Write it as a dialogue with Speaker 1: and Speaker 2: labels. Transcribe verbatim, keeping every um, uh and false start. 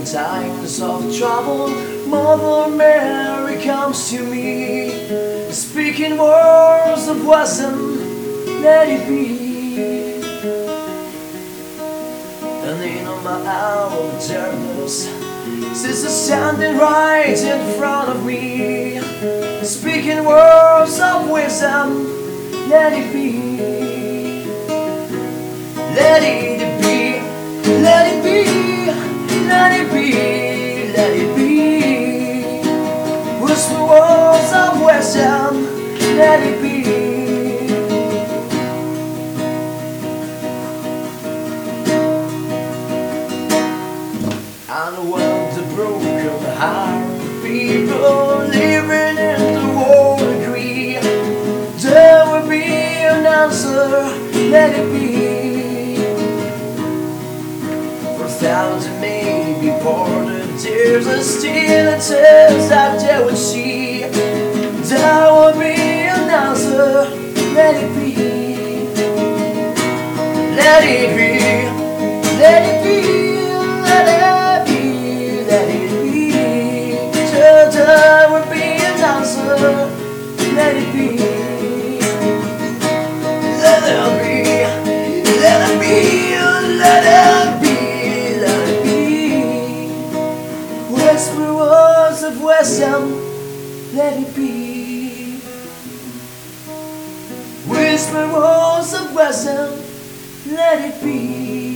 Speaker 1: times of trouble, Mother Mary comes to me, speaking words of wisdom, let it be. And in my hour of darkness, Sister standing right in front of me, speaking words of wisdom, let it be. Let it be, let it be, let it be, let it be. Whisper words of wisdom, let it be. And when the broken hearted people living in the world agree, there will be an answer, let it be. For thousand may be parted tears, and still it says that they will see. There will be an answer, let it be. Let it be, let it be, let it be, let it be. There will be an answer, let it be. Let it be, let it be, let it be, let it be. Whisper words of wisdom, let it be. Whisper words of wisdom, let it be.